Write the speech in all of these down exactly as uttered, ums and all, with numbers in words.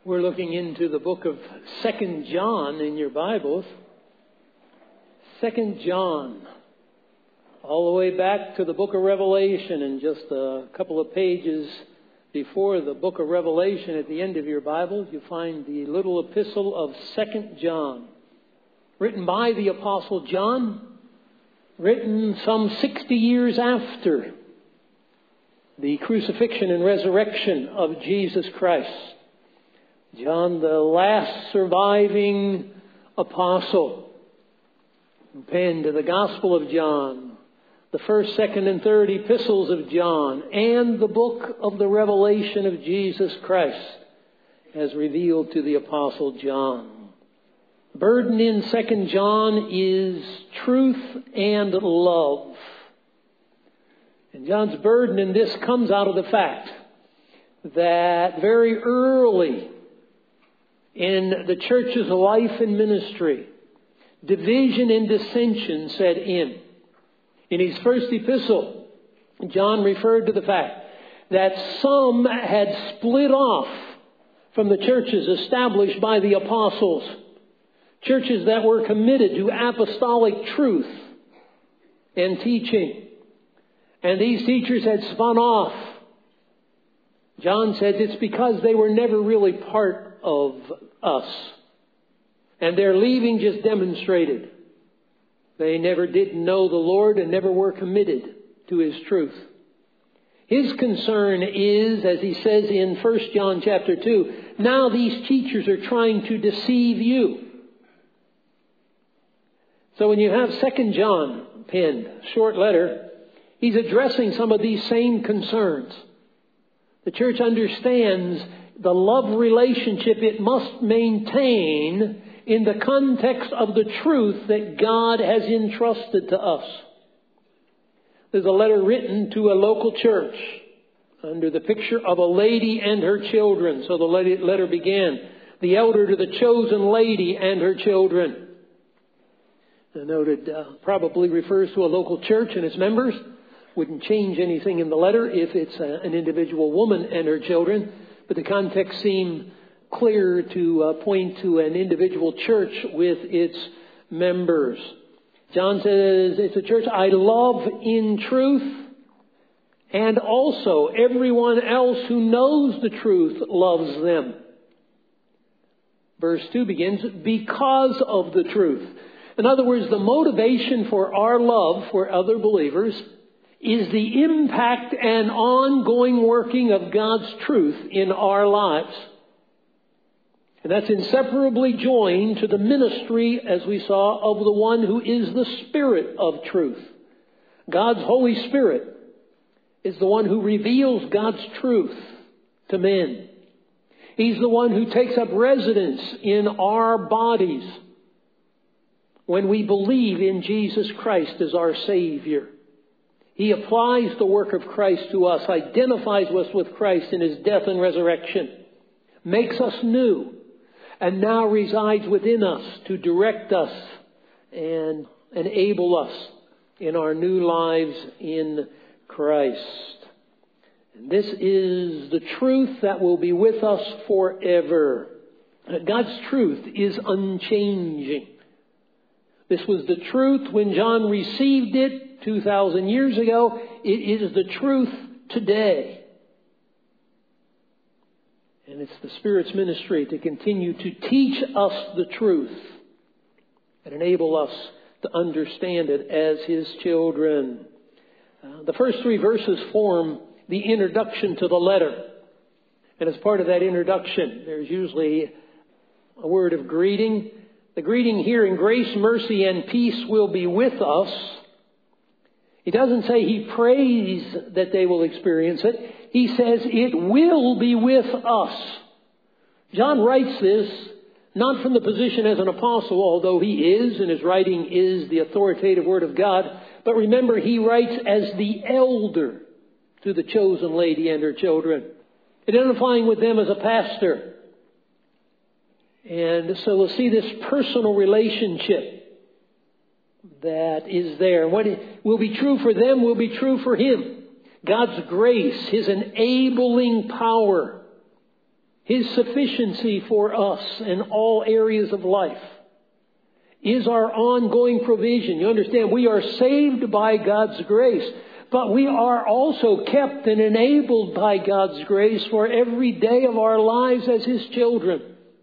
We're looking into the book of Second John in your Bibles. Second John, all the way back to the book of Revelation, and just a couple of pages before the book of Revelation at the end of your Bibles, you find the little epistle of Second John, written by the Apostle John, written some sixty years after the crucifixion and resurrection of Jesus Christ. John, the last surviving apostle, who penned the Gospel of John, the first, second, and third epistles of John, and the book of the Revelation of Jesus Christ, as revealed to the Apostle John. The burden in Second John is truth and love. And John's burden in this comes out of the fact that very early in the church's life and ministry, division and dissension set in. In his first epistle, John referred to the fact that some had split off from the churches established by the apostles, churches that were committed to apostolic truth and teaching. And these teachers had spun off. John says it's because they were never really part of us. And their leaving just demonstrated they never did know the Lord and never were committed to His truth. His concern is, as he says in First John chapter two, now these teachers are trying to deceive you. So when you have Second John penned, short letter, he's addressing some of these same concerns. The church understands the love relationship it must maintain in the context of the truth that God has entrusted to us. There's a letter written to a local church under the picture of a lady and her children. So the letter began, the elder to the chosen lady and her children. I noted uh, probably refers to a local church and its members. Wouldn't change anything in the letter if it's a, an individual woman and her children. But the context seemed clear to uh, point to an individual church with its members. John says, it's a church I love in truth, and also everyone else who knows the truth loves them. Verse two begins, because of the truth. In other words, the motivation for our love for other believers is the impact and ongoing working of God's truth in our lives. And that's inseparably joined to the ministry, as we saw, of the one who is the Spirit of truth. God's Holy Spirit is the one who reveals God's truth to men. He's the one who takes up residence in our bodies when we believe in Jesus Christ as our Savior. He applies the work of Christ to us, identifies us with Christ in His death and resurrection, makes us new, and now resides within us to direct us and enable us in our new lives in Christ. And this is the truth that will be with us forever. God's truth is unchanging. This was the truth when John received it two thousand years ago. It is the truth today. And it's the Spirit's ministry to continue to teach us the truth and enable us to understand it as His children. Uh, the first three verses form the introduction to the letter. And as part of that introduction, there's usually a word of greeting. The greeting here in grace, mercy, and peace will be with us. He doesn't say he prays that they will experience it. He says it will be with us. John writes this not from the position as an apostle, although he is, and his writing is the authoritative Word of God. But remember, he writes as the elder to the chosen lady and her children, identifying with them as a pastor. And so we'll see this personal relationship that is there. And what will be true for them will be true for him. God's grace, His enabling power, His sufficiency for us in all areas of life is our ongoing provision. You understand, we are saved by God's grace, but we are also kept and enabled by God's grace for every day of our lives as His children.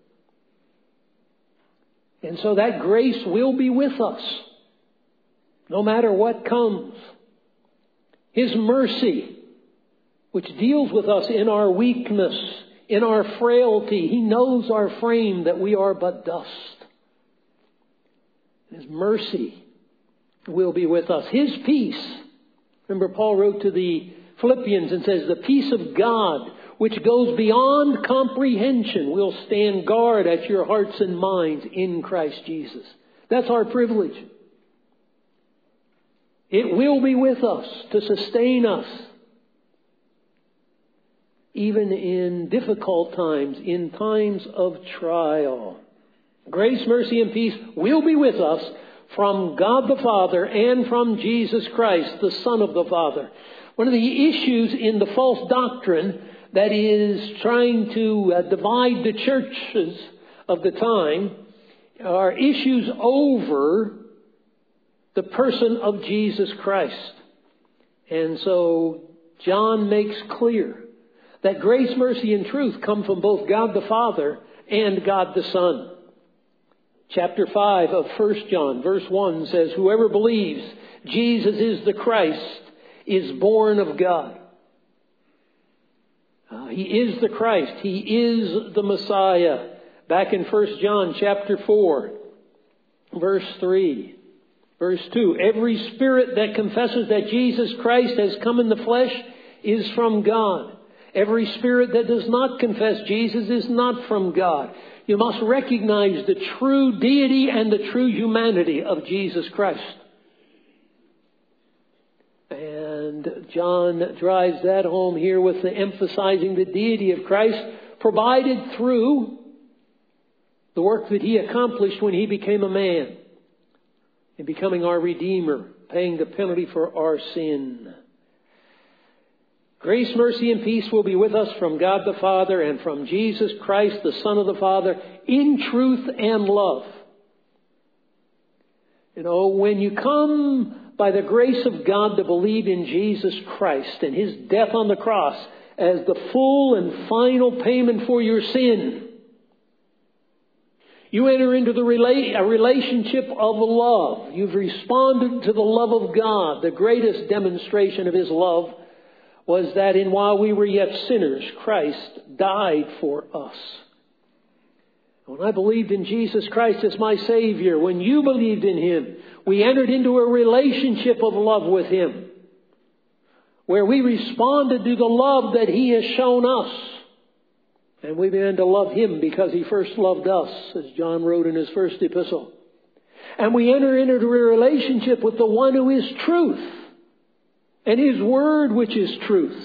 And so that grace will be with us, no matter what comes. His mercy, which deals with us in our weakness, in our frailty. He knows our frame, that we are but dust. His mercy will be with us. His peace. Remember, Paul wrote to the Philippians and says, the peace of God, which goes beyond comprehension, will stand guard at your hearts and minds in Christ Jesus. That's our privilege. It will be with us to sustain us, even in difficult times, in times of trial. Grace, mercy, and peace will be with us from God the Father and from Jesus Christ, the Son of the Father. One of the issues in the false doctrine that is trying to uh, divide the churches of the time are issues over the person of Jesus Christ. And so John makes clear that grace, mercy, and truth come from both God the Father and God the Son. Chapter five of First John, verse one says, whoever believes Jesus is the Christ is born of God. Uh, he is the Christ. He is the Messiah. Back in First John chapter four, verse three. Verse two, every spirit that confesses that Jesus Christ has come in the flesh is from God. Every spirit that does not confess Jesus is not from God. You must recognize the true deity and the true humanity of Jesus Christ. And John drives that home here with the emphasizing the deity of Christ provided through the work that He accomplished when He became a man, in becoming our Redeemer, paying the penalty for our sin. Grace, mercy, and peace will be with us from God the Father and from Jesus Christ, the Son of the Father, in truth and love. You know, when you come by the grace of God to believe in Jesus Christ and His death on the cross as the full and final payment for your sin, you enter into the rela- a relationship of love. You've responded to the love of God. The greatest demonstration of His love was that in while we were yet sinners, Christ died for us. When I believed in Jesus Christ as my Savior, when you believed in Him, we entered into a relationship of love with Him, where we responded to the love that He has shown us. And we began to love Him because He first loved us, as John wrote in his first epistle. And we enter into a relationship with the one who is truth, and His Word, which is truth.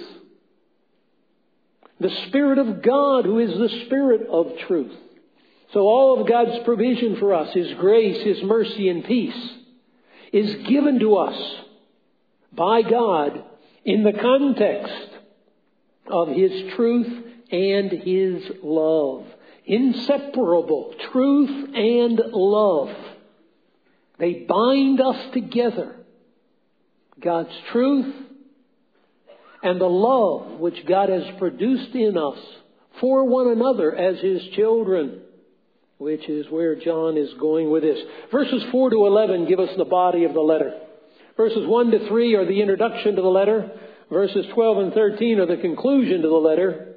The Spirit of God, who is the Spirit of truth. So all of God's provision for us, His grace, His mercy, and peace, is given to us by God in the context of His truth and His love. Inseparable truth and love. They bind us together. God's truth and the love which God has produced in us for one another as His children, which is where John is going with this. Verses four to eleven give us the body of the letter. Verses one to three are the introduction to the letter. Verses twelve and thirteen are the conclusion to the letter.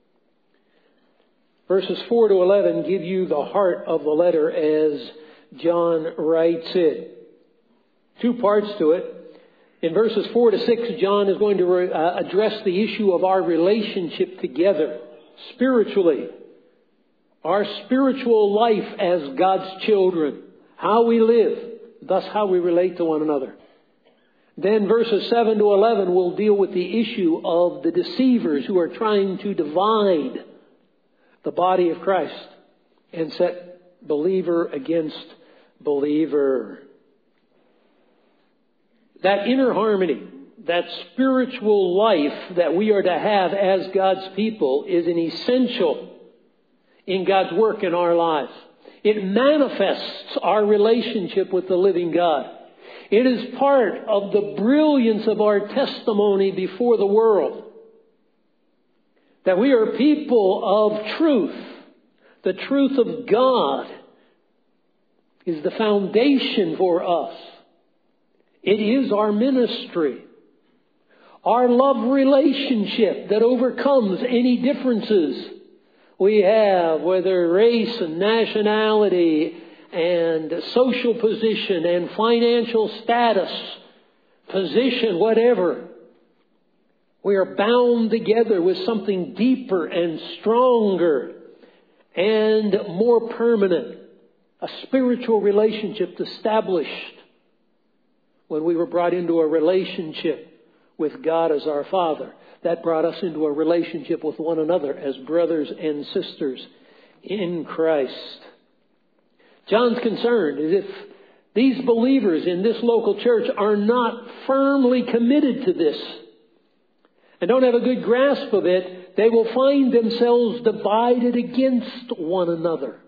Verses four to eleven give you the heart of the letter as John writes it. Two parts to it. In verses four to six, John is going to re- uh, address the issue of our relationship together, spiritually. Our spiritual life as God's children. How we live, thus how we relate to one another. Then verses seven to eleven will deal with the issue of the deceivers who are trying to divide the body of Christ and set believer against believer. That inner harmony, that spiritual life that we are to have as God's people is an essential in God's work in our lives. It manifests our relationship with the living God. It is part of the brilliance of our testimony before the world. That we are people of truth. The truth of God is the foundation for us. It is our ministry. Our love relationship that overcomes any differences we have, whether race and nationality and social position and financial status, position, whatever. We are bound together with something deeper and stronger and more permanent. A spiritual relationship established when we were brought into a relationship with God as our Father. That brought us into a relationship with one another as brothers and sisters in Christ. John's concerned is if these believers in this local church are not firmly committed to this and don't have a good grasp of it, they will find themselves divided against one another.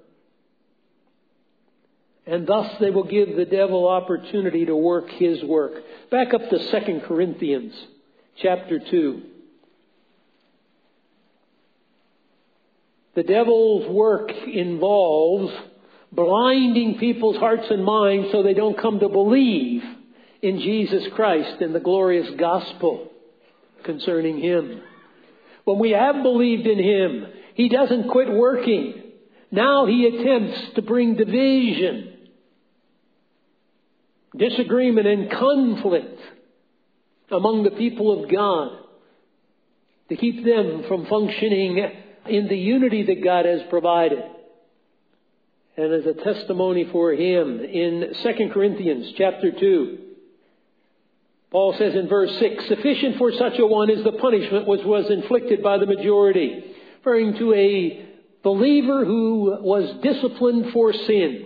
And thus they will give the devil opportunity to work his work. Back up to Second Corinthians chapter two. The devil's work involves blinding people's hearts and minds so they don't come to believe in Jesus Christ and the glorious gospel concerning Him. When we have believed in Him, He doesn't quit working. Now He attempts to bring division, disagreement, and conflict among the people of God to keep them from functioning in the unity that God has provided. And as a testimony for Him, in Second Corinthians chapter two, Paul says in verse six, "Sufficient for such a one is the punishment which was inflicted by the majority," referring to a believer who was disciplined for sin.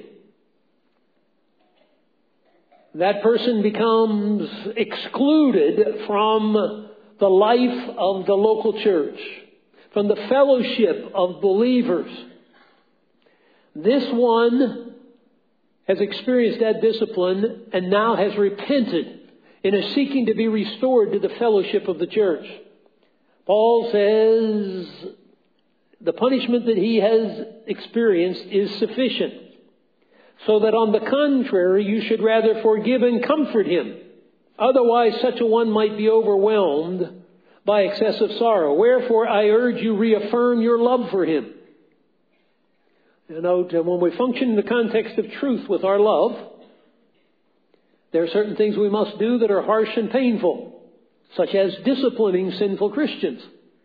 That person becomes excluded from the life of the local church, from the fellowship of believers. This one has experienced that discipline and now has repented and is seeking to be restored to the fellowship of the church. Paul says the punishment that he has experienced is sufficient, so that on the contrary you should rather forgive and comfort him. Otherwise such a one might be overwhelmed by excessive sorrow. Wherefore I urge you, reaffirm your love for him. You know, when we function in the context of truth with our love, there are certain things we must do that are harsh and painful, such as disciplining sinful Christians.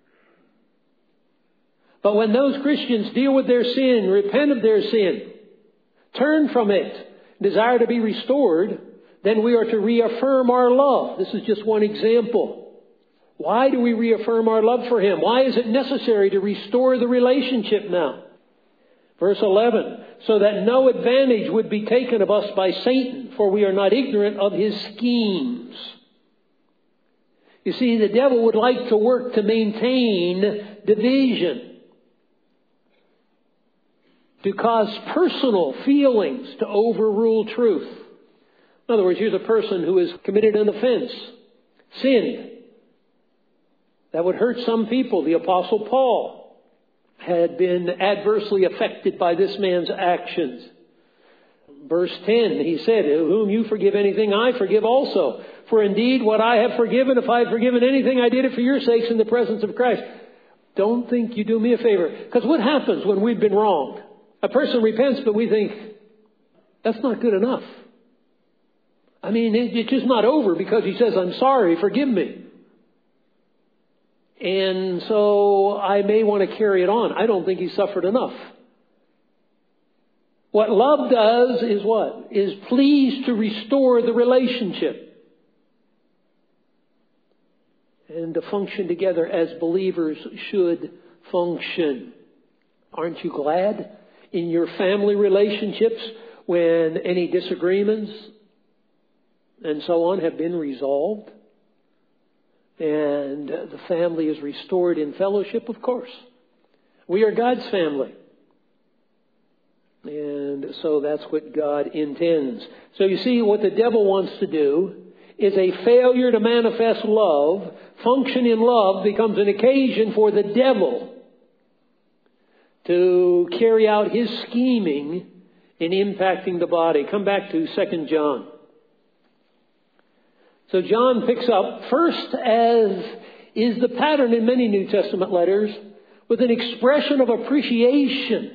But when those Christians deal with their sin, repent of their sin, turn from it, desire to be restored, then we are to reaffirm our love. This is just one example. Why do we reaffirm our love for him? Why is it necessary to restore the relationship now? Verse eleven, "So that no advantage would be taken of us by Satan, for we are not ignorant of his schemes." You see, the devil would like to work to maintain division, to cause personal feelings to overrule truth. In other words, here's a person who has committed an offense, sinned. That would hurt some people. The Apostle Paul had been adversely affected by this man's actions. Verse ten, he said, "Whom you forgive anything, I forgive also. For indeed, what I have forgiven, if I have forgiven anything, I did it for your sakes in the presence of Christ." Don't think you do me a favor. Because what happens when we've been wronged? A person repents, but we think, that's not good enough. I mean, it's just not over because he says, "I'm sorry, forgive me." And so I may want to carry it on. I don't think he suffered enough. What love does is what? Is pleased to restore the relationship and to function together as believers should function. Aren't you glad in your family relationships when any disagreements and so on have been resolved? And the family is restored in fellowship, of course. We are God's family. And so that's what God intends. So you see, what the devil wants to do is a failure to manifest love, function in love, becomes an occasion for the devil to carry out his scheming in impacting the body. Come back to Second John. So John picks up, first, as is the pattern in many New Testament letters, with an expression of appreciation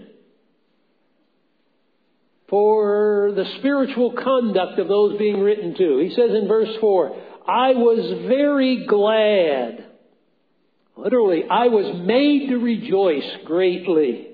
for the spiritual conduct of those being written to. He says in verse four, I was very glad. Literally, I was made to rejoice greatly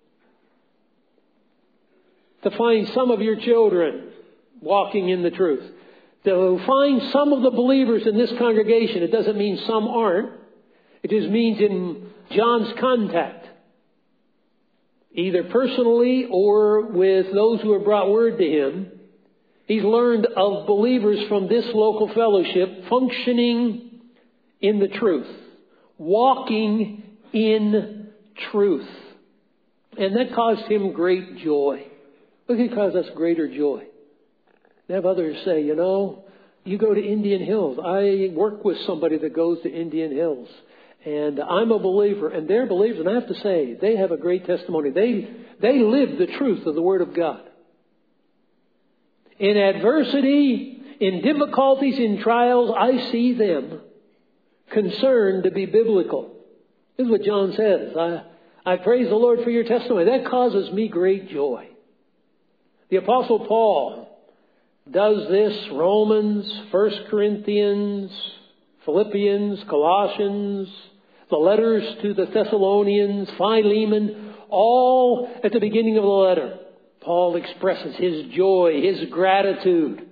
to find some of your children walking in the truth. To find some of the believers in this congregation. It doesn't mean some aren't. It just means in John's contact, either personally or with those who have brought word to him, he's learned of believers from this local fellowship functioning in the truth, walking in truth. And that caused him great joy. Look, it caused us greater joy. To have others say, you know, you go to Indian Hills. I work with somebody that goes to Indian Hills. And I'm a believer, and they're believers. And I have to say, they have a great testimony. They, they live the truth of the Word of God. In adversity, in difficulties, in trials, I see them concerned to be biblical. This is what John says. I, I praise the Lord for your testimony. That causes me great joy. The Apostle Paul does this. Romans, First Corinthians, Philippians, Colossians, the letters to the Thessalonians, Philemon, all at the beginning of the letter, Paul expresses his joy, his gratitude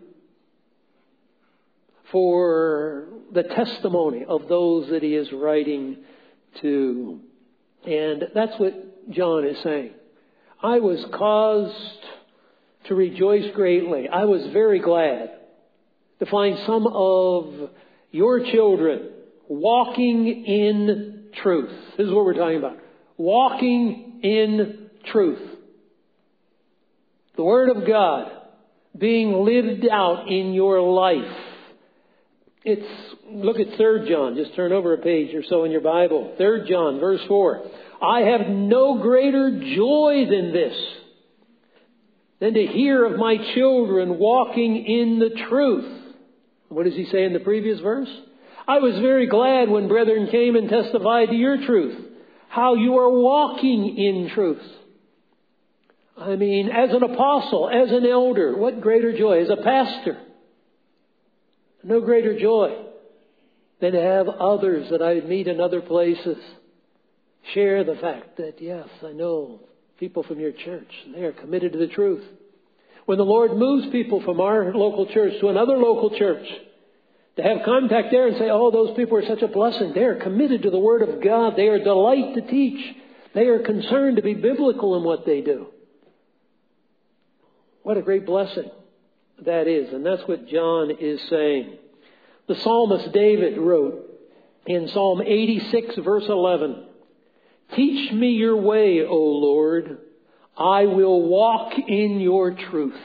for the testimony of those that he is writing to. And that's what John is saying. I was caused to rejoice greatly. I was very glad to find some of your children walking in truth. This is what we're talking about. Walking in truth. The Word of God being lived out in your life. It's, look at Third John. Just turn over a page or so in your Bible. Third John, verse four. I have no greater joy than this, than to hear of my children walking in the truth. What does he say in the previous verse? I was very glad when brethren came and testified to your truth, how you are walking in truth. I mean, as an apostle, as an elder, what greater joy? As a pastor, no greater joy than to have others that I meet in other places share the fact that, yes, I know people from your church, and they are committed to the truth. When the Lord moves people from our local church to another local church, to have contact there and say, oh, those people are such a blessing. They are committed to the Word of God. They are delight to teach. They are concerned to be biblical in what they do. What a great blessing that is. And that's what John is saying. The psalmist David wrote in Psalm eighty-six, verse eleven, teach me your way, O Lord. I will walk in your truth.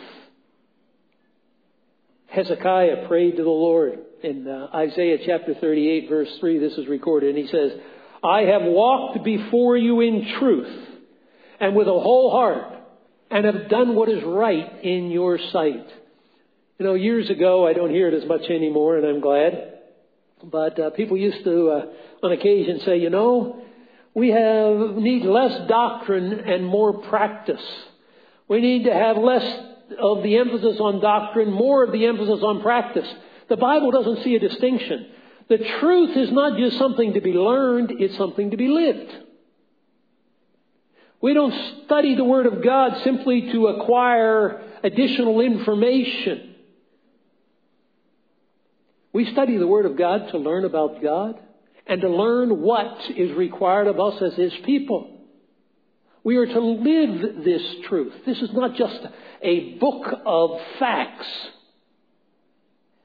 Hezekiah prayed to the Lord. In uh, Isaiah chapter thirty-eight, verse three, this is recorded. And he says, I have walked before you in truth and with a whole heart, and have done what is right in your sight. You know, years ago, I don't hear it as much anymore, and I'm glad. But uh, people used to, uh, on occasion, say, you know, we have need less doctrine and more practice. We need to have less of the emphasis on doctrine, more of the emphasis on practice. The Bible doesn't see a distinction. The truth is not just something to be learned, it's something to be lived. We don't study the Word of God simply to acquire additional information. We study the Word of God to learn about God and to learn what is required of us as His people. We are to live this truth. This is not just a book of facts.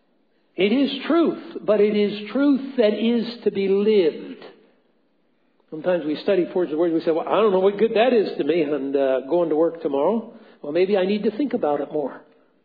It is truth, but it is truth that is to be lived. Sometimes we study portions of the Word and we say, well, I don't know what good that is to me and uh, going to work tomorrow. Well, maybe I need to think about it more.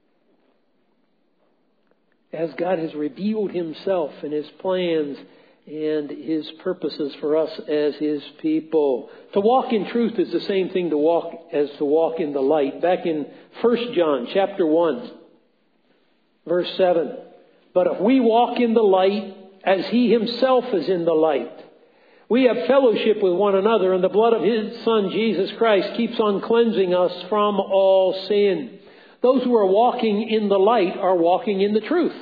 As God has revealed Himself and His plans and His purposes for us as His people. To walk in truth is the same thing to walk as to walk in the light. Back in First John chapter one, verse seven. But if we walk in the light as He Himself is in the light, we have fellowship with one another, and the blood of His Son, Jesus Christ, keeps on cleansing us from all sin. Those who are walking in the light are walking in the truth.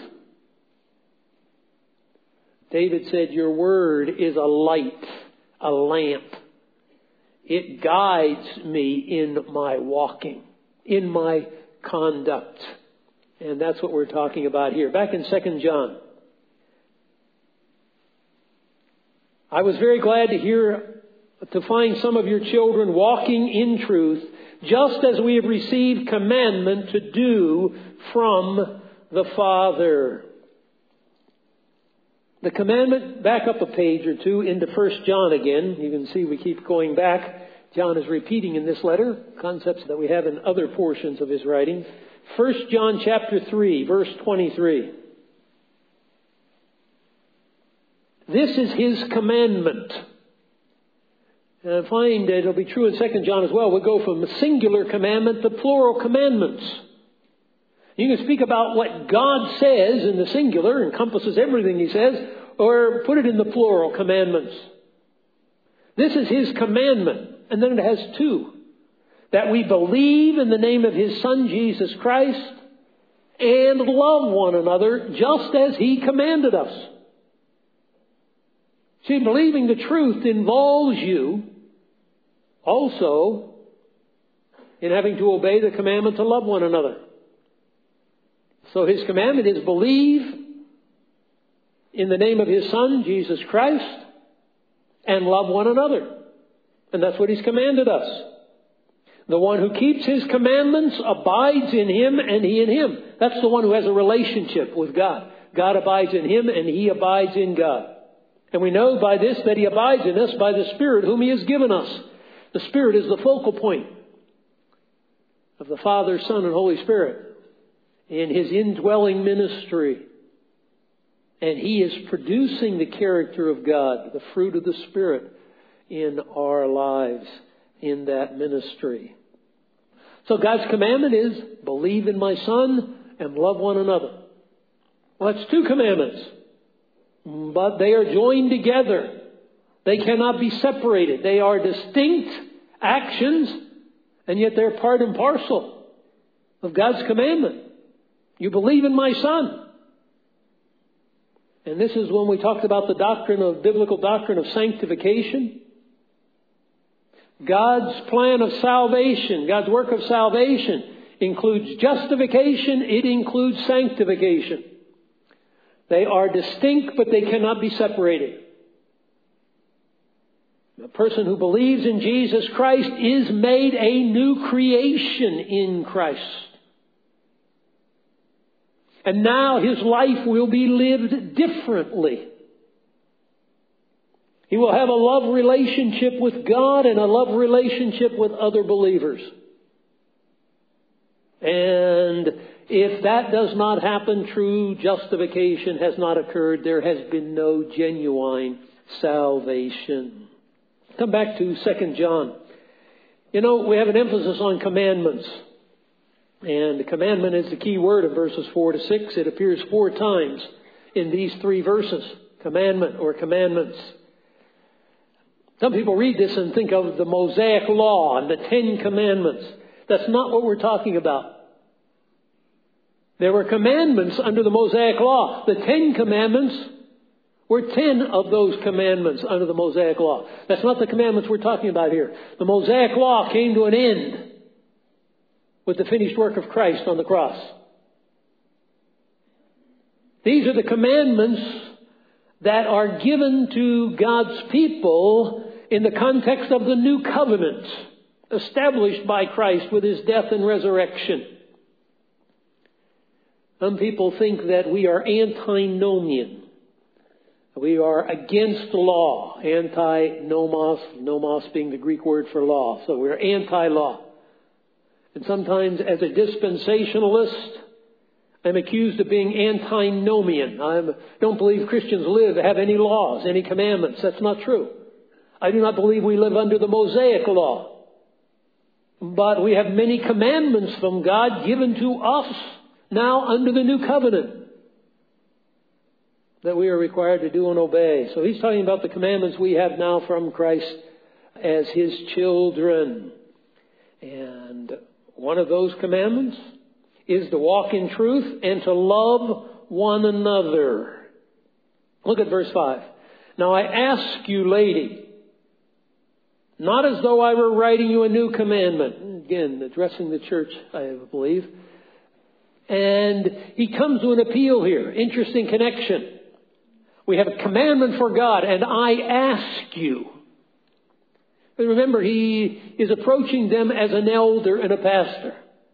David said, your word is a light, a lamp. It guides me in my walking, in my conduct. And that's what we're talking about here. Back in Second John. I was very glad to hear, to find some of your children walking in truth, just as we have received commandment to do from the Father. The commandment, back up a page or two into First John again. You can see we keep going back. John is repeating in this letter concepts that we have in other portions of his writing. First John chapter three, verse twenty-three. This is His commandment. And I find that it'll be true in Second John as well. We'll go from a singular commandment to plural commandments. You can speak about what God says in the singular, encompasses everything He says, or put it in the plural, commandments. This is His commandment. And then it has two. That we believe in the name of His Son, Jesus Christ, and love one another just as He commanded us. See, believing the truth involves you also in having to obey the commandment to love one another. So His commandment is believe in the name of His Son, Jesus Christ, and love one another. And that's what He's commanded us. The one who keeps His commandments abides in Him and He in him. That's the one who has a relationship with God. God abides in him and he abides in God. And we know by this that He abides in us by the Spirit whom He has given us. The Spirit is the focal point of the Father, Son, and Holy Spirit in His indwelling ministry. And He is producing the character of God, the fruit of the Spirit in our lives in that ministry. So God's commandment is believe in my Son and love one another. Well, that's two commandments. But they are joined together. They cannot be separated. They are distinct actions, and yet they're part and parcel of God's commandment. You believe in my Son. And this is when we talked about the doctrine of, biblical doctrine of sanctification. God's plan of salvation, God's work of salvation includes justification. It includes sanctification. They are distinct, but they cannot be separated. A person who believes in Jesus Christ is made a new creation in Christ. And now his life will be lived differently. He will have a love relationship with God and a love relationship with other believers. And if that does not happen, true justification has not occurred. There has been no genuine salvation. Come back to Second John. You know, we have an emphasis on commandments. And the commandment is the key word in verses four to six. It appears four times in these three verses. Commandment or commandments. Some people read this and think of the Mosaic Law and the Ten Commandments. That's not what we're talking about. There were commandments under the Mosaic Law. The Ten Commandments were ten of those commandments under the Mosaic Law. That's not the commandments we're talking about here. The Mosaic Law came to an end with the finished work of Christ on the cross. These are the commandments that are given to God's people in the context of the new covenant established by Christ with His death and resurrection. Some people think that we are antinomian. We are against law, anti-nomos, nomos being the Greek word for law. So we're anti-law. And sometimes as a dispensationalist, I'm accused of being antinomian. I don't believe Christians live, have any laws, any commandments. That's not true. I do not believe we live under the Mosaic law. But we have many commandments from God given to us now under the new covenant that we are required to do and obey. So he's talking about the commandments we have now from Christ as his children. And one of those commandments is to walk in truth and to love one another. Look at verse five. Now I ask you, lady, not as though I were writing you a new commandment. Again, addressing the church, I believe. And he comes to an appeal here. Interesting connection. We have a commandment for God, and I ask you. But remember, he is approaching them as an elder and a pastor.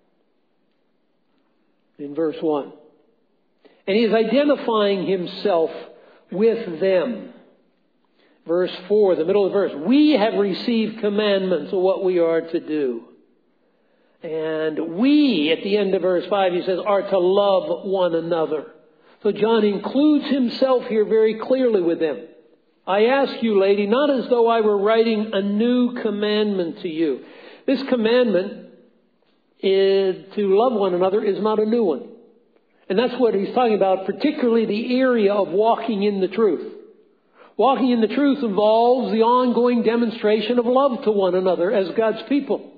In verse one. And he is identifying himself with them. Verse four, the middle of the verse. We have received commandments of what we are to do. And we, at the end of verse five, he says, are to love one another. So John includes himself here very clearly with them. I ask you, lady, not as though I were writing a new commandment to you. This commandment is to love one another is not a new one. And that's what he's talking about, particularly the area of walking in the truth. Walking in the truth involves the ongoing demonstration of love to one another as God's people.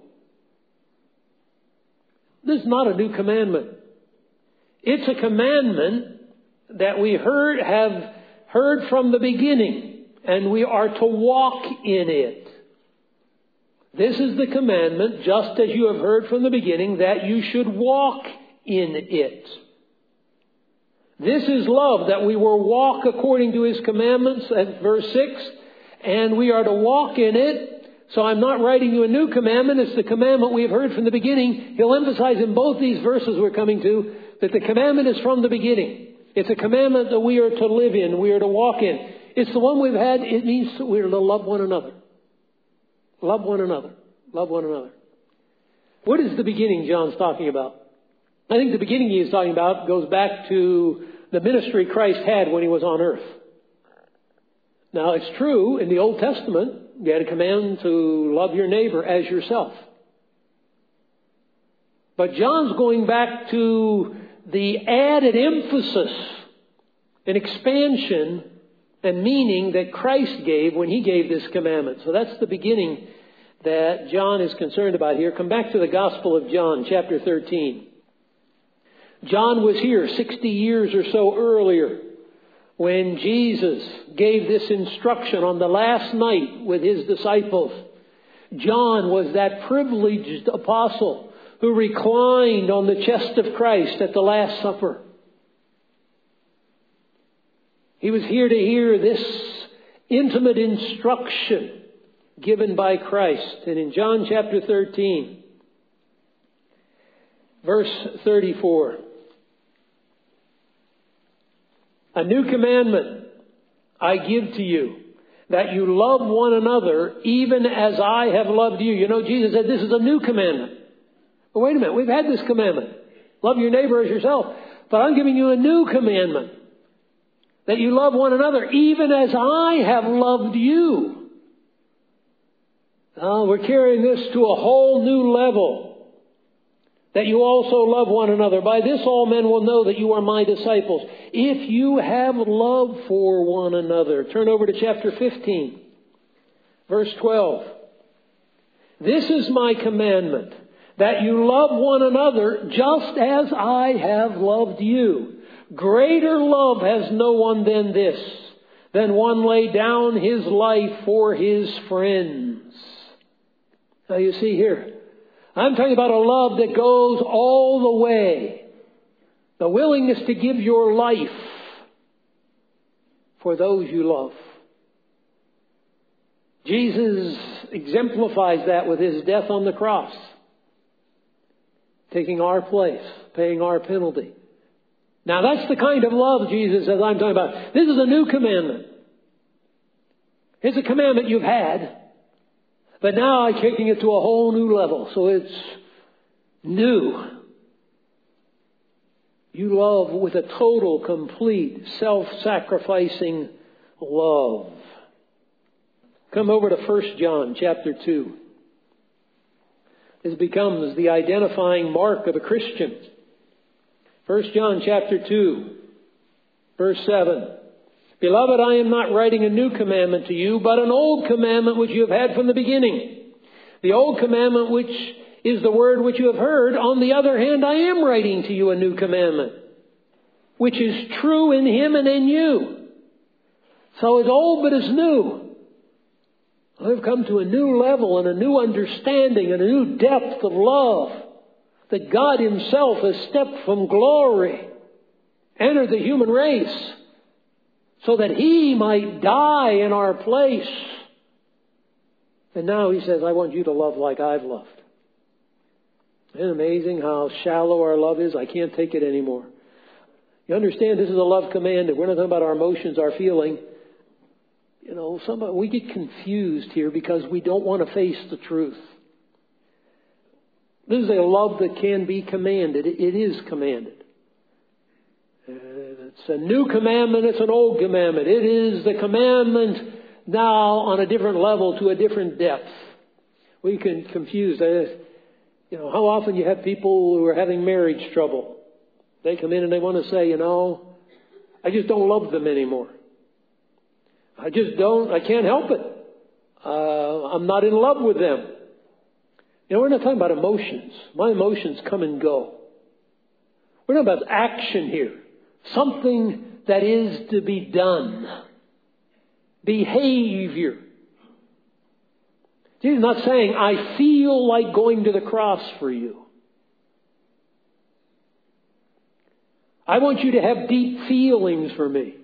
This is not a new commandment. It's a commandment that we heard, have heard from the beginning, and we are to walk in it. This is the commandment, just as you have heard from the beginning, that you should walk in it. This is love, that we will walk according to his commandments, at verse six, and we are to walk in it. So I'm not writing you a new commandment, it's the commandment we have heard from the beginning. He'll emphasize in both these verses we're coming to, that the commandment is from the beginning. It's a commandment that we are to live in, we are to walk in. It's the one we've had, it means we are to love one another. Love one another. Love one another. What is the beginning John's talking about? I think the beginning he is talking about goes back to the ministry Christ had when he was on earth. Now, it's true, in the Old Testament, you had a command to love your neighbor as yourself. But John's going back to the added emphasis and expansion and meaning that Christ gave when he gave this commandment. So that's the beginning that John is concerned about here. Come back to the Gospel of John, chapter thirteen. John was here sixty years or so earlier when Jesus gave this instruction on the last night with his disciples. John was that privileged apostle who reclined on the chest of Christ at the Last Supper. He was here to hear this intimate instruction given by Christ. And in John chapter thirteen, verse thirty-four, a new commandment I give to you, that you love one another even as I have loved you. You know, Jesus said this is a new commandment. But wait a minute, we've had this commandment. Love your neighbor as yourself. But I'm giving you a new commandment. That you love one another even as I have loved you. Uh, we're carrying this to a whole new level. That you also love one another. By this all men will know that you are my disciples, if you have love for one another. Turn over to chapter fifteen, verse twelve. This is my commandment, that you love one another just as I have loved you. Greater love has no one than this, than one lay down his life for his friends. Now you see here, I'm talking about a love that goes all the way. The willingness to give your life for those you love. Jesus exemplifies that with his death on the cross. Taking our place, paying our penalty. Now that's the kind of love Jesus says I'm talking about. This is a new commandment. It's a commandment you've had, but now I'm taking it to a whole new level. So it's new. You love with a total, complete, self-sacrificing love. Come over to First John chapter two. This becomes the identifying mark of a Christian. First John chapter two, verse seven. Beloved, I am not writing a new commandment to you, but an old commandment which you have had from the beginning. The old commandment which is the word which you have heard. On the other hand, I am writing to you a new commandment, which is true in him and in you. So it's old, but it's new. I've come to a new level and a new understanding and a new depth of love. That God himself has stepped from glory, entered the human race, so that he might die in our place. And now he says, I want you to love like I've loved. Isn't it amazing how shallow our love is? I can't take it anymore. You understand, this is a love commandment. We're not talking about our emotions, our feeling. You know, some, we get confused here because we don't want to face the truth. This is a love that can be commanded. It, it is commanded. Uh, it's a new commandment. It's an old commandment. It is the commandment now on a different level to a different depth. We can confuse. Uh, you know, how often you have people who are having marriage trouble. They come in and they want to say, you know, I just don't love them anymore. I just don't, I can't help it. Uh, I'm not in love with them. You know, we're not talking about emotions. My emotions come and go. We're talking about action here. Something that is to be done. Behavior. Jesus is not saying, I feel like going to the cross for you. I want you to have deep feelings for me.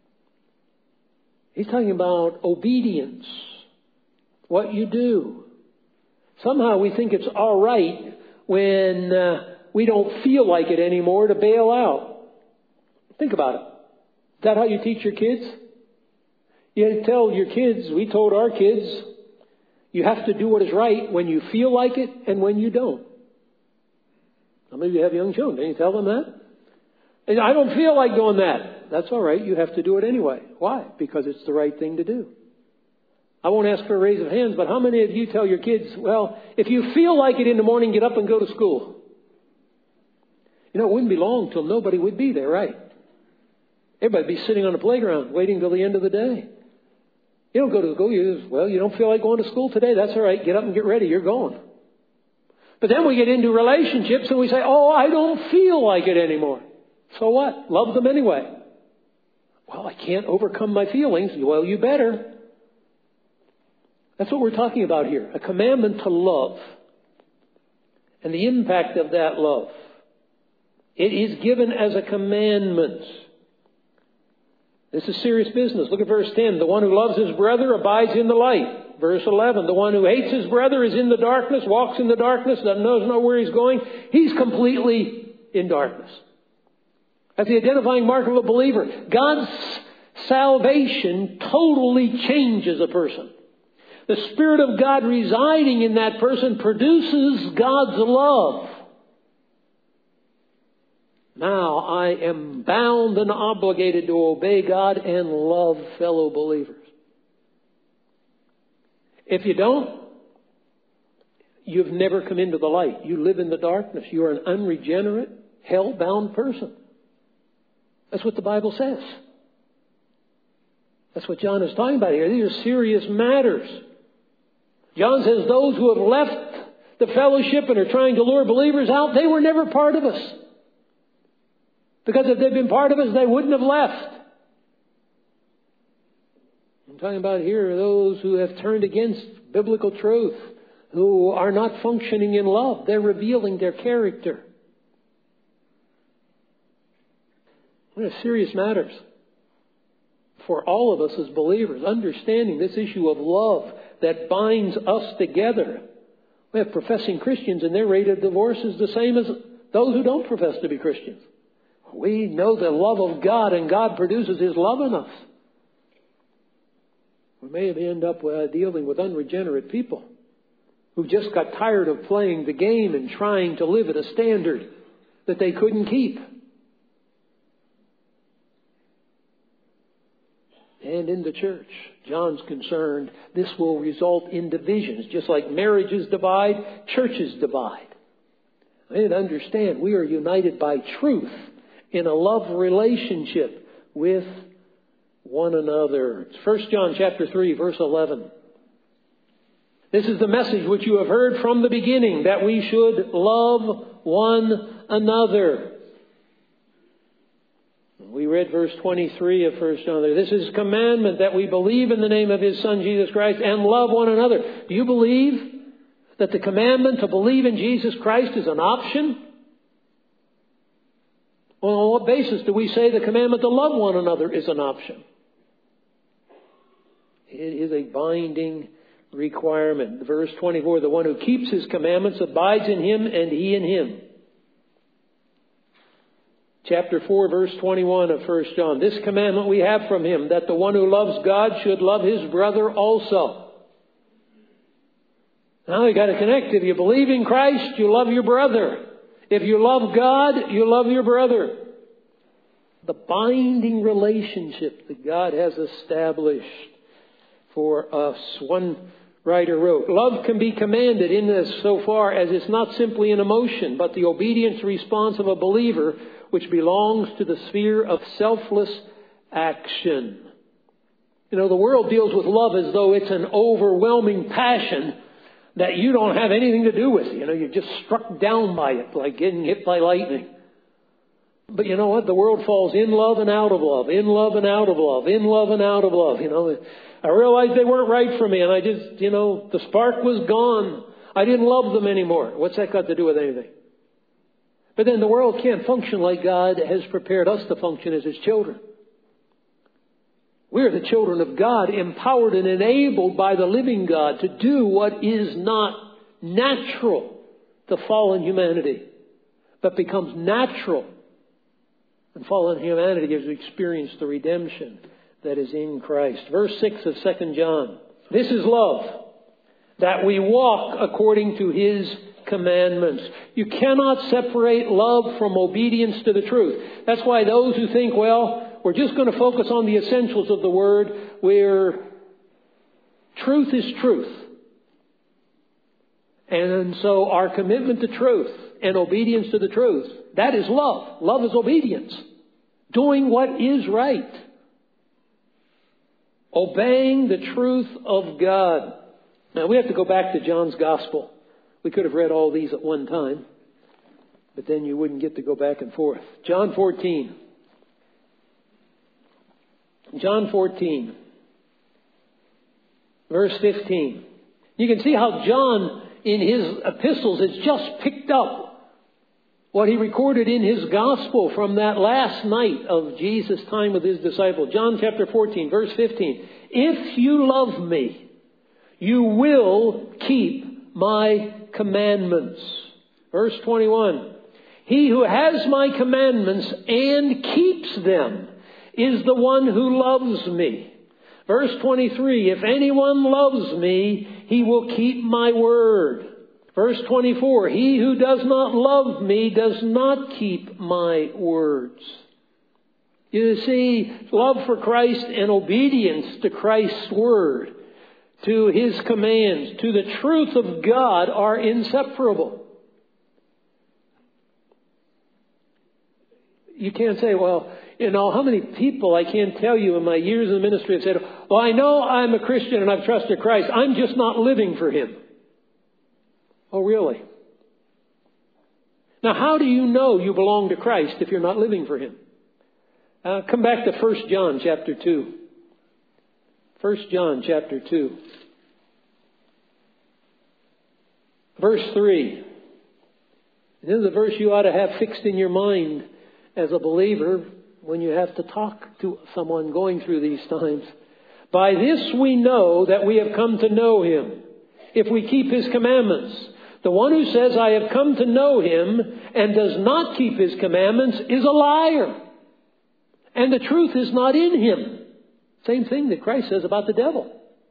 He's talking about obedience. What you do. Somehow we think it's all right when uh, we don't feel like it anymore to bail out. Think about it. Is that how you teach your kids? You tell your kids, we told our kids, you have to do what is right when you feel like it and when you don't. Some of you have young children. Can you tell them that? And I don't feel like doing that. That's all right. You have to do it anyway. Why? Because it's the right thing to do. I won't ask for a raise of hands, but how many of you tell your kids, well, if you feel like it in the morning, get up and go to school? You know, it wouldn't be long till nobody would be there, right? Everybody would be sitting on the playground waiting till the end of the day. You don't go to school. You just, well, you don't feel like going to school today. That's all right. Get up and get ready. You're going. But then we get into relationships and we say, oh, I don't feel like it anymore. So what? Love them anyway. Well, I can't overcome my feelings. Well, you better. That's what we're talking about here. A commandment to love. And the impact of that love. It is given as a commandment. This is serious business. Look at verse ten. The one who loves his brother abides in the light. Verse eleven. The one who hates his brother is in the darkness, walks in the darkness, doesn't know where he's going. He's completely in darkness. That's the identifying mark of a believer. God's salvation totally changes a person. The Spirit of God residing in that person produces God's love. Now I am bound and obligated to obey God and love fellow believers. If you don't, you've never come into the light. You live in the darkness. You are an unregenerate, hell-bound person. That's what the Bible says. That's what John is talking about here. These are serious matters. John says those who have left the fellowship and are trying to lure believers out, they were never part of us. Because if they'd been part of us, they wouldn't have left. I'm talking about here those who have turned against biblical truth, who are not functioning in love. They're revealing their character. What are serious matters for all of us as believers, understanding this issue of love that binds us together. We have professing Christians and their rate of divorce is the same as those who don't profess to be Christians. We know the love of God and God produces His love in us. We may end up uh, dealing with unregenerate people who just got tired of playing the game and trying to live at a standard that they couldn't keep. And in the church, John's concerned this will result in divisions. Just like marriages divide, churches divide. I need to understand we are united by truth in a love relationship with one another. It's First John chapter three, verse eleven. This is the message which you have heard from the beginning, that we should love one another. We read verse twenty-three of First John there. This is a commandment, that we believe in the name of His Son Jesus Christ and love one another. Do you believe that the commandment to believe in Jesus Christ is an option? Well, on what basis do we say the commandment to love one another is an option? It is a binding requirement. Verse twenty-four, the one who keeps His commandments abides in Him and He in him. Chapter four, verse twenty-one of First John. This commandment we have from Him, that the one who loves God should love his brother also. Now you got to connect. If you believe in Christ, you love your brother. If you love God, you love your brother. The binding relationship that God has established for us. One writer wrote, love can be commanded in this so far as it's not simply an emotion, but the obedience response of a believer, which belongs to the sphere of selfless action. You know, the world deals with love as though it's an overwhelming passion that you don't have anything to do with. You know, you're just struck down by it, like getting hit by lightning. But you know what? The world falls in love and out of love, in love and out of love, in love and out of love. You know, I realized they weren't right for me, and I just, you know, the spark was gone. I didn't love them anymore. What's that got to do with anything? But then the world can't function like God has prepared us to function as His children. We're the children of God, empowered and enabled by the living God to do what is not natural to fallen humanity, but becomes natural in fallen humanity as we experience the redemption that is in Christ. Verse six of Second John. This is love, that we walk according to His commandments. You cannot separate love from obedience to the truth. That's why those who think, well, we're just going to focus on the essentials of the Word, where truth is truth. And so our commitment to truth and obedience to the truth, that is love. Love is obedience. Doing what is right. Obeying the truth of God. Now we have to go back to John's Gospel. We could have read all these at one time, but then you wouldn't get to go back and forth. John fourteen. John fourteen, verse fifteen. You can see how John, in his epistles, has just picked up what he recorded in his gospel from that last night of Jesus' time with His disciples. John chapter fourteen, verse fifteen. If you love me, you will keep my commandments. Verse twenty-one. He who has my commandments and keeps them is the one who loves me. Verse twenty-three, if anyone loves me, he will keep my word. Verse twenty-four, he who does not love me does not keep my words. You see, love for Christ and obedience to Christ's word, to His commands, to the truth of God are inseparable. You can't say, well, you know, how many people, I can't tell you in my years in the ministry, have said, well, I know I'm a Christian and I've trusted Christ. I'm just not living for Him. Oh, really? Now, how do you know you belong to Christ if you're not living for Him? Uh, come back to First John chapter two. First John chapter two. Verse three. This is a verse you ought to have fixed in your mind as a believer when you have to talk to someone going through these times. By this we know that we have come to know Him, if we keep His commandments. The one who says, I have come to know Him, and does not keep His commandments is a liar. And the truth is not in him. Same thing that Christ says about the devil.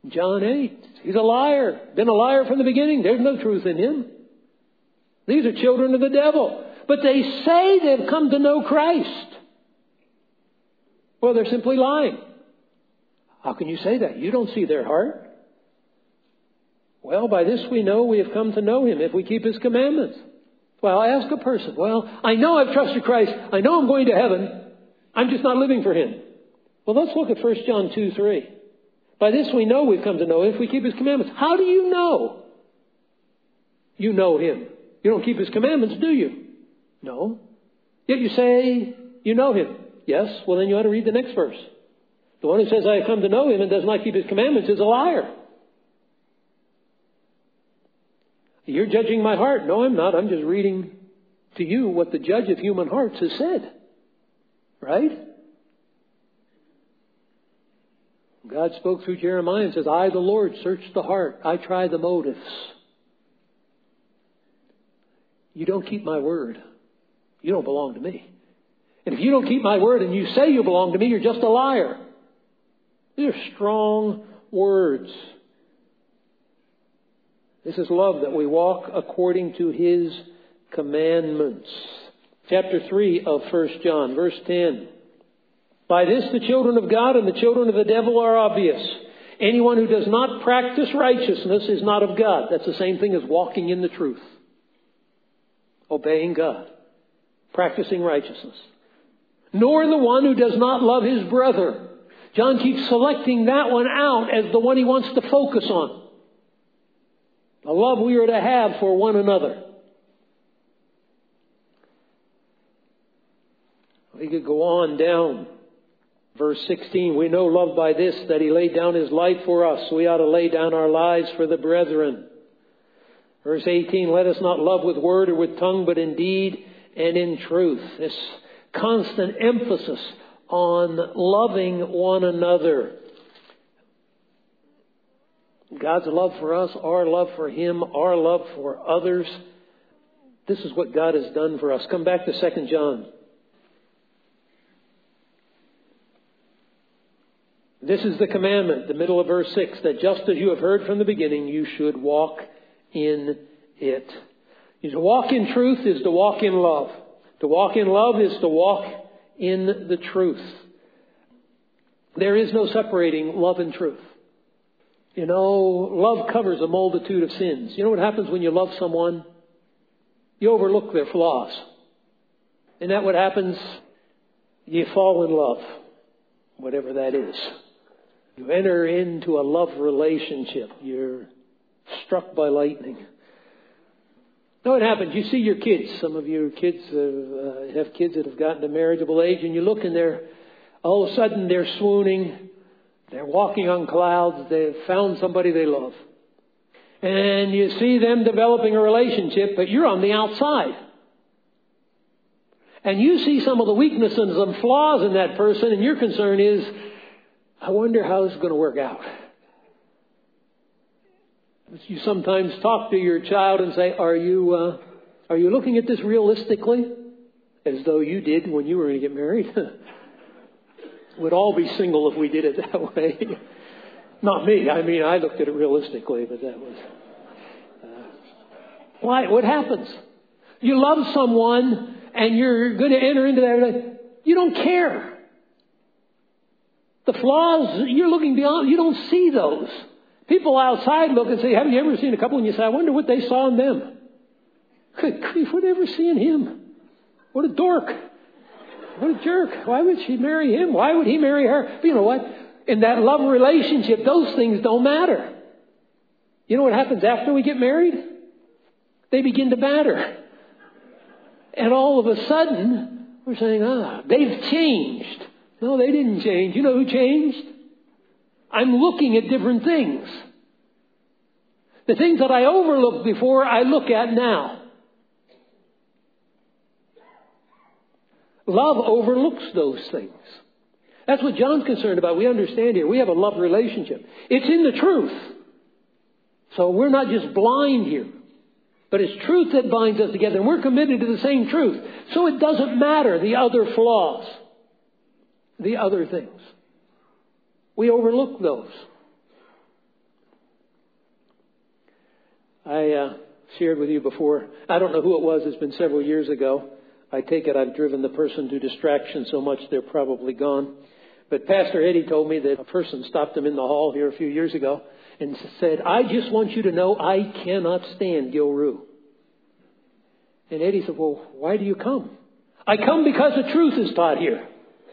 John eight. He's a liar. Been a liar from the beginning. There's no truth in him. These are children of the devil. But they say they've come to know Christ. Well, they're simply lying. How can you say that? You don't see their heart. Well, by this we know we have come to know Him if we keep His commandments. Well, I ask a person, well, I know I've trusted Christ. I know I'm going to heaven. I'm just not living for Him. Well, let's look at First John two three. By this we know we've come to know Him if we keep His commandments. How do you know? You know Him. You don't keep His commandments, do you? No. Yet you say you know Him. Yes. Well, then you ought to read the next verse. The one who says I have come to know Him and does not keep His commandments is a liar. You're judging my heart. No, I'm not. I'm just reading to you what the judge of human hearts has said. Right? God spoke through Jeremiah and says, I, the Lord, search the heart. I try the motives. You don't keep my word. You don't belong to me. And if you don't keep my word and you say you belong to me, you're just a liar. These are strong words. This is love, that we walk according to His commandments. Chapter three of First John, verse ten. By this the children of God and the children of the devil are obvious. Anyone who does not practice righteousness is not of God. That's the same thing as walking in the truth. Obeying God. Practicing righteousness. Nor the one who does not love his brother. John keeps selecting that one out as the one he wants to focus on. The love we are to have for one another. We could go on down. Verse sixteen, we know love by this, that He laid down His life for us. We ought to lay down our lives for the brethren. Verse eighteen, let us not love with word or with tongue, but in deed and in truth. This constant emphasis on loving one another. God's love for us, our love for Him, our love for others. This is what God has done for us. Come back to Second John. This is the commandment, the middle of verse six, that just as you have heard from the beginning, you should walk in it. To walk in truth is to walk in love. To walk in love is to walk in the truth. There is no separating love and truth. You know, love covers a multitude of sins. You know what happens when you love someone? You overlook their flaws. Isn't that what happens? You fall in love, whatever that is. You enter into a love relationship. You're struck by lightning. Now what happens? You see your kids. Some of your kids have, uh, have kids that have gotten to marriageable age, and you look and they're, all of a sudden they're swooning. They're walking on clouds. They've found somebody they love. And you see them developing a relationship, but you're on the outside. And you see some of the weaknesses and flaws in that person, and your concern is, I wonder how this is going to work out. You sometimes talk to your child and say, are you, uh, are you looking at this realistically? As though you did when you were going to get married. We'd all be single if we did it that way. Not me. I mean, I looked at it realistically, but that was... Uh, why? What happens? You love someone and you're going to enter into that. You don't care. The flaws, you're looking beyond. You don't see those. People outside look and say, haven't you ever seen a couple? And you say, I wonder what they saw in them. Good grief, what ever see in him? What a dork. What a jerk. Why would she marry him? Why would he marry her? But you know what? In that love relationship, those things don't matter. You know what happens after we get married? They begin to matter. And all of a sudden, we're saying, ah, they've changed. No, they didn't change. You know who changed? I'm looking at different things. The things that I overlooked before, I look at now. Love overlooks those things. That's what John's concerned about. We understand here. We have a love relationship. It's in the truth. So we're not just blind here. But it's truth that binds us together. And we're committed to the same truth. So it doesn't matter the other flaws. The other things. We overlook those. I uh, shared with you before. I don't know who it was. It's been several years ago. I take it I've driven the person to distraction so much they're probably gone. But Pastor Eddie told me that a person stopped him in the hall here a few years ago and said, "I just want you to know I cannot stand Gil Rue." And Eddie said, "Well, why do you come?" "I come because the truth is taught here."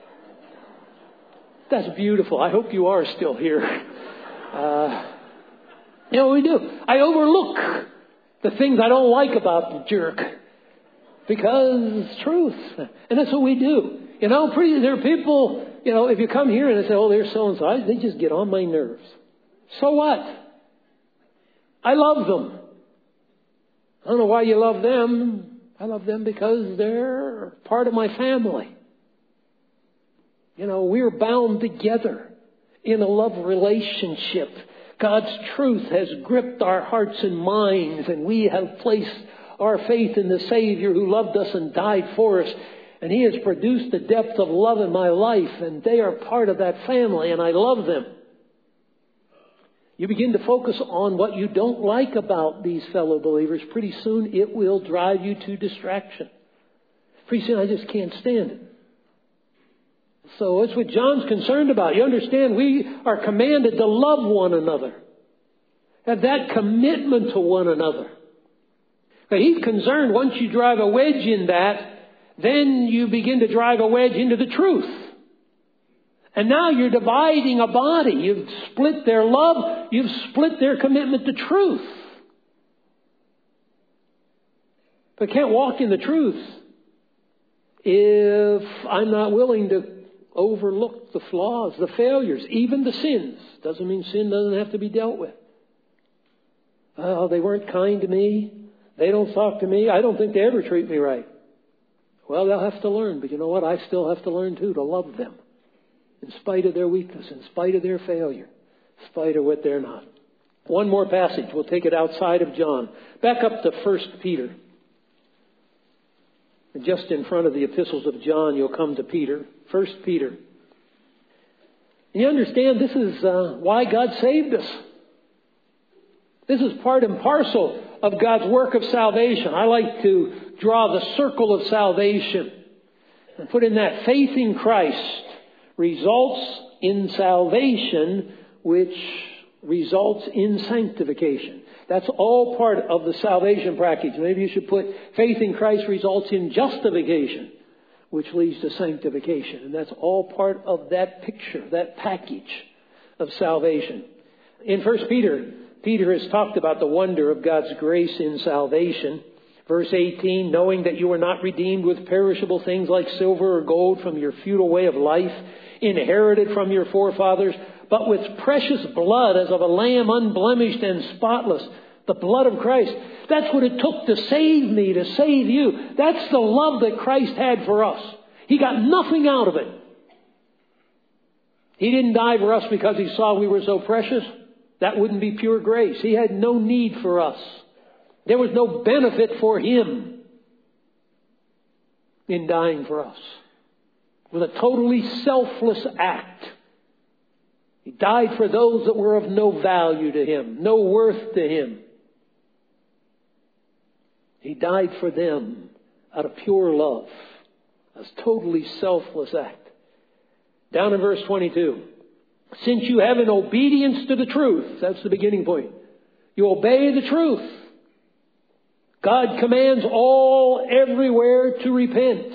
That's beautiful. I hope you are still here. Uh, you know what we do? I overlook the things I don't like about the jerk because it's truth. And that's what we do. You know, pretty, there are people, you know, if you come here and they say, "Oh, there's so-and-so," they just get on my nerves. So what? I love them. I don't know why you love them. I love them because they're part of my family. You know, we're bound together in a love relationship. God's truth has gripped our hearts and minds, and we have placed our faith in the Savior who loved us and died for us. And He has produced the depth of love in my life, and they are part of that family, and I love them. You begin to focus on what you don't like about these fellow believers, pretty soon it will drive you to distraction. Pretty soon I just can't stand it. So that's what John's concerned about. You understand, we are commanded to love one another. Have that commitment to one another. But he's concerned once you drive a wedge in that, then you begin to drive a wedge into the truth. And now you're dividing a body. You've split their love. You've split their commitment to truth. But I can't walk in the truth if I'm not willing to overlook the flaws, the failures, even the sins. Doesn't mean sin doesn't have to be dealt with. Oh, they weren't kind to me. They don't talk to me. I don't think they ever treat me right. Well, they'll have to learn. But you know what? I still have to learn too, to love them. In spite of their weakness, in spite of their failure, in spite of what they're not. One more passage. We'll take it outside of John. Back up to First Peter. And just in front of the epistles of John, you'll come to Peter. First Peter. And you understand this is uh, why God saved us. This is part and parcel of God's work of salvation. I like to draw the circle of salvation and put in that faith in Christ results in salvation, which results in sanctification. That's all part of the salvation package. Maybe you should put faith in Christ results in justification, which leads to sanctification. And that's all part of that picture, that package of salvation. In First Peter, Peter has talked about the wonder of God's grace in salvation. Verse eighteen, knowing that you are not redeemed with perishable things like silver or gold from your futile way of life, inherited from your forefathers, but with precious blood as of a lamb unblemished and spotless, the blood of Christ. That's what it took to save me, to save you. That's the love that Christ had for us. He got nothing out of it. He didn't die for us because He saw we were so precious. That wouldn't be pure grace. He had no need for us. There was no benefit for Him in dying for us. It was a totally selfless act. He died for those that were of no value to Him, no worth to Him. He died for them out of pure love. A totally selfless act. Down in verse twenty-two. Since you have in obedience to the truth, that's the beginning point. You obey the truth. God commands all everywhere to repent.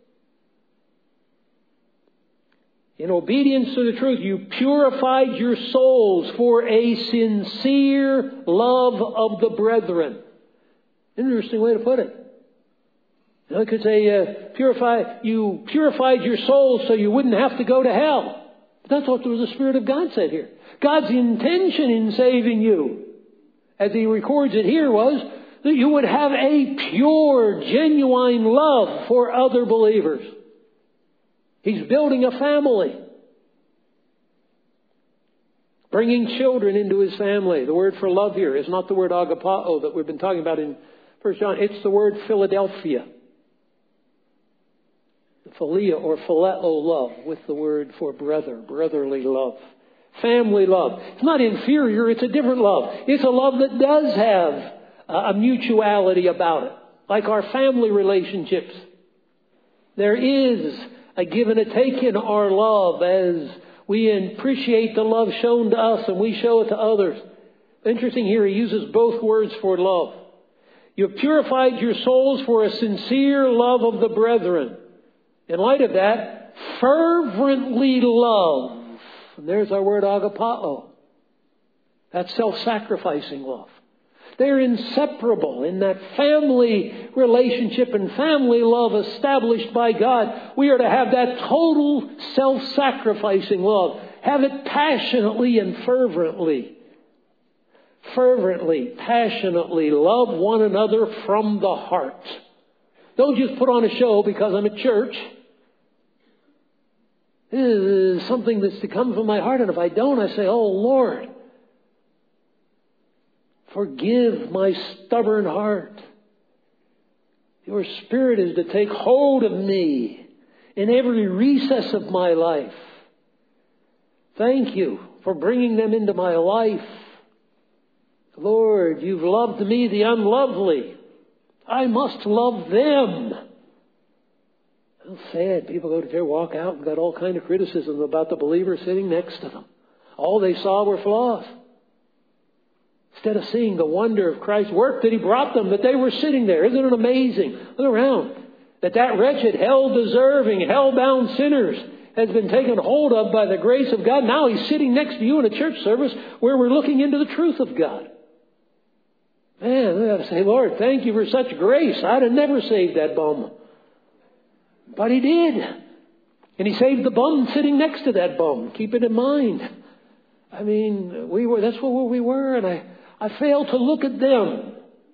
In obedience to the truth, you purified your souls for a sincere love of the brethren. Interesting way to put it. You know, I could say, uh, purify, you purified your souls so you wouldn't have to go to hell. But that's what the Spirit of God said here. God's intention in saving you, as He records it here, was that you would have a pure, genuine love for other believers. He's building a family. Bringing children into His family. The word for love here is not the word agapao that we've been talking about in First John. It's the word Philadelphia. The philia or phileo love with the word for brother, brotherly love. Family love. It's not inferior, it's a different love. It's a love that does have a mutuality about it. Like our family relationships. There is a give and a take in our love as we appreciate the love shown to us and we show it to others. Interesting here, he uses both words for love. You have purified your souls for a sincere love of the brethren. In light of that, fervently love. And there's our word agapao. That's self-sacrificing love. They're inseparable in that family relationship and family love established by God. We are to have that total self-sacrificing love. Have it passionately and fervently. Fervently, passionately love one another from the heart. Don't just put on a show because I'm at church. This is something that's to come from my heart. And if I don't, I say, oh Lord, forgive my stubborn heart. Your Spirit is to take hold of me in every recess of my life. Thank you for bringing them into my life. Lord, you've loved me, the unlovely. I must love them. How sad. People go to church, walk out and got all kind of criticism about the believer sitting next to them. All they saw were flaws. Instead of seeing the wonder of Christ's work that He brought them, that they were sitting there. Isn't it amazing? Look around. That that wretched, hell-deserving, hell-bound sinners has been taken hold of by the grace of God. Now he's sitting next to you in a church service where we're looking into the truth of God. Man, we ought to say, Lord, thank you for such grace. I'd have never saved that bum. But He did. And He saved the bum sitting next to that bum. Keep it in mind. I mean, we were, that's where we were, and I, I failed to look at them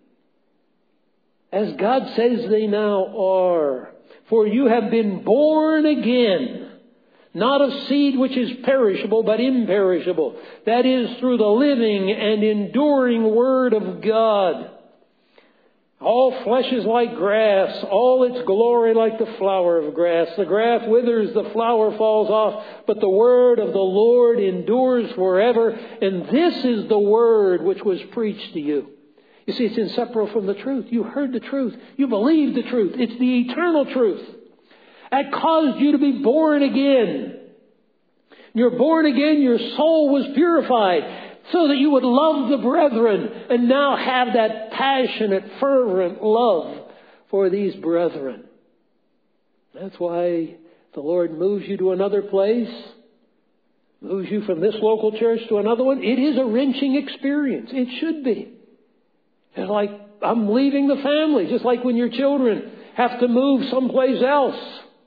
as God says they now are. For you have been born again, not of seed which is perishable, but imperishable. That is through the living and enduring Word of God. All flesh is like grass, all its glory like the flower of grass. The grass withers, the flower falls off, but the word of the Lord endures forever. And this is the word which was preached to you. You see, it's inseparable from the truth. You heard the truth. You believed the truth. It's the eternal truth. That caused you to be born again. You're born again, your soul was purified, so that you would love the brethren and now have that passionate, fervent love for these brethren. That's why the Lord moves you to another place, moves you from this local church to another one. It is a wrenching experience. It should be. It's like I'm leaving the family, just like when your children have to move someplace else.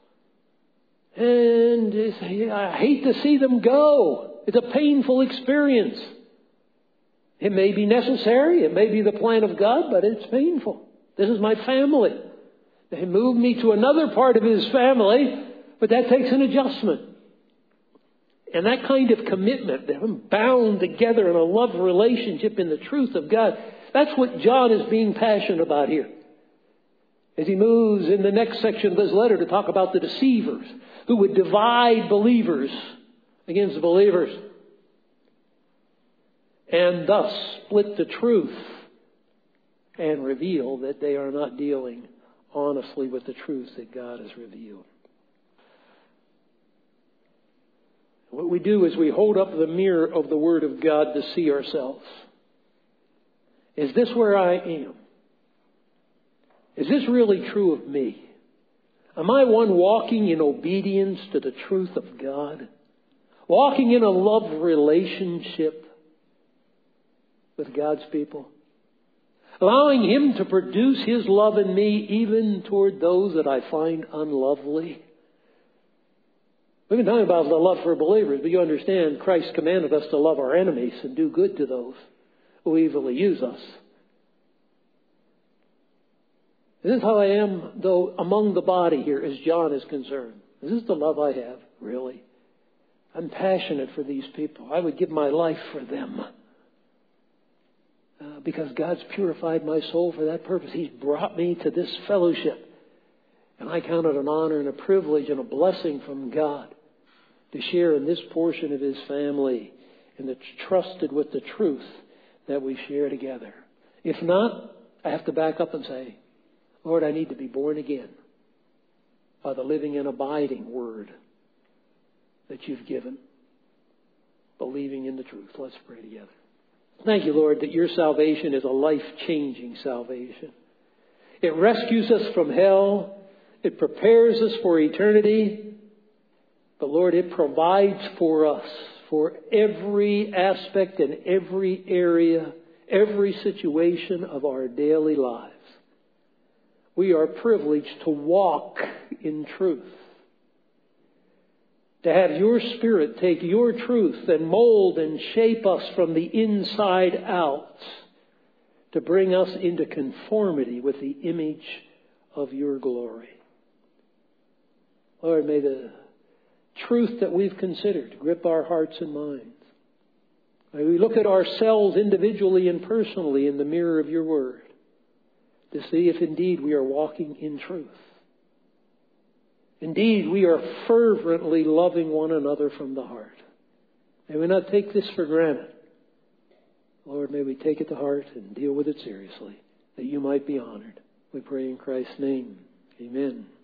And it's, I hate to see them go. It's a painful experience. It may be necessary. It may be the plan of God, but it's painful. This is my family. They moved me to another part of His family, but that takes an adjustment. And that kind of commitment, them bound together in a love relationship in the truth of God, that's what John is being passionate about here. As he moves in the next section of this letter to talk about the deceivers who would divide believers against believers and thus split the truth and reveal that they are not dealing honestly with the truth that God has revealed. What we do is we hold up the mirror of the Word of God to see ourselves. Is this where I am? Is this really true of me? Am I one walking in obedience to the truth of God? Walking in a love relationship with God's people? Allowing Him to produce His love in me even toward those that I find unlovely? We've been talking about the love for believers, but you understand Christ commanded us to love our enemies and do good to those who evilly use us. Is this how I am, though, among the body here, as John is concerned? Is this the love I have, really? I'm passionate for these people. I would give my life for them. Uh, because God's purified my soul for that purpose. He's brought me to this fellowship. And I count it an honor and a privilege and a blessing from God to share in this portion of His family and that's trusted with the truth that we share together. If not, I have to back up and say, Lord, I need to be born again by the living and abiding Word that you've given, believing in the truth. Let's pray together. Thank you, Lord, that your salvation is a life-changing salvation. It rescues us from hell. It prepares us for eternity. But Lord, it provides for us for every aspect and every area, every situation of our daily lives. We are privileged to walk in truth. To have your Spirit take your truth and mold and shape us from the inside out. To bring us into conformity with the image of your glory. Lord, may the truth that we've considered grip our hearts and minds. May we look at ourselves individually and personally in the mirror of your Word to see if indeed we are walking in truth. Indeed, we are fervently loving one another from the heart. May we not take this for granted. Lord, may we take it to heart and deal with it seriously, that you might be honored. We pray in Christ's name. Amen.